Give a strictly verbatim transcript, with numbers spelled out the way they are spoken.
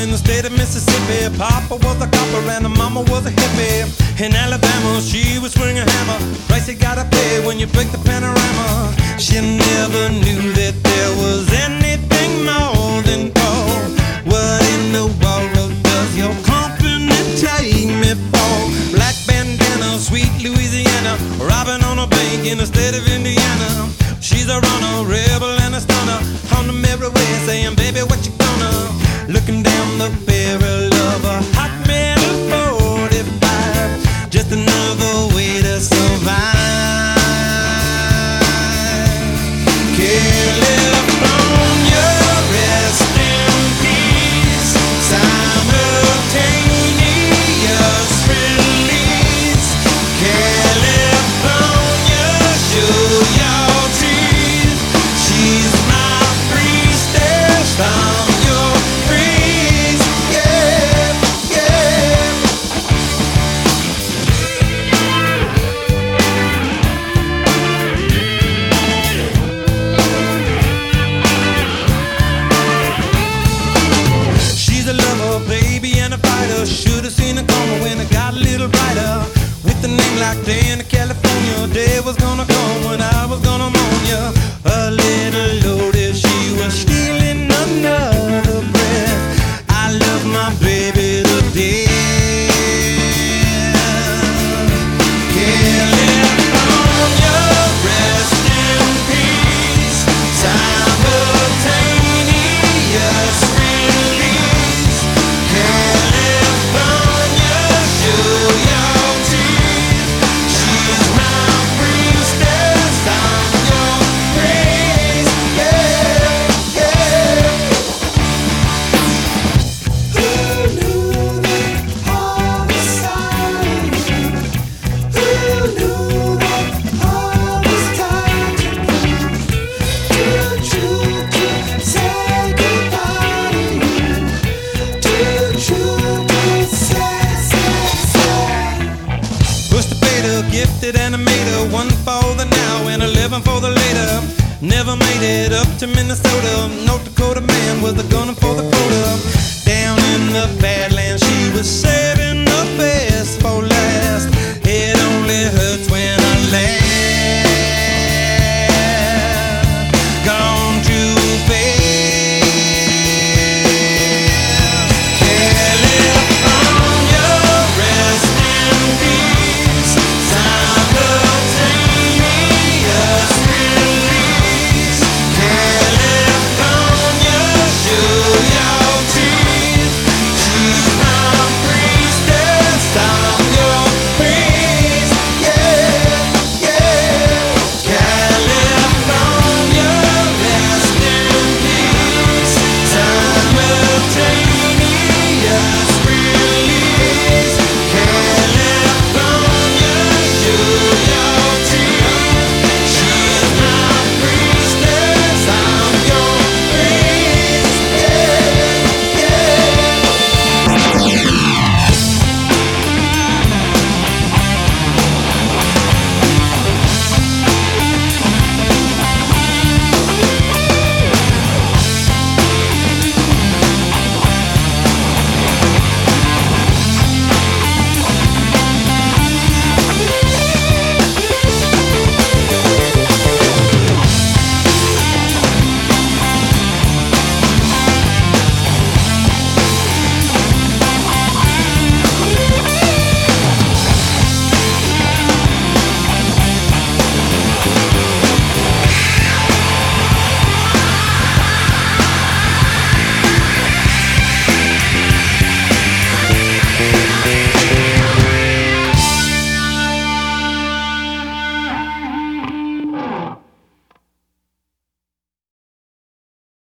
in the state of Mississippi. Papa was a copper and the mama was a hippie. In Alabama, she was swinging a hammer. Price you gotta pay when you break the panorama. She never knew that there was anything more than gold. What in the world does your company take me for? Black bandana, sweet Louisiana, robbing on a bank in the state of Indiana. She's a runner, rebel and a stunner, on the merry way saying, baby, what you gonna? Looking down the barrel of a hot metal forty-five, just another way to survive. California, rest in peace. Simultaneous release. California, show your teeth. She's my priestess from your breeze. Yeah, yeah. She's a lover, baby, and a fighter. Should've seen it coming when it got a little brighter. With a name like Dan in California, day was gonna come when I was gonna mourn ya. A little loaded, she was stealing another breath. I love my baby to death. California, rest in peace. Simultaneous release. California, show your teeth. She's my priestess, I'm your praise. Yeah, yeah. Who knew that all was silent? Who knew that all was time to prove? Too true to say goodbye to you. Too true to say, say, say. Pushed the beta, gifted animator, one for the now and eleven for the later. Never made it up to Minnesota. North Dakota man was a gunner for the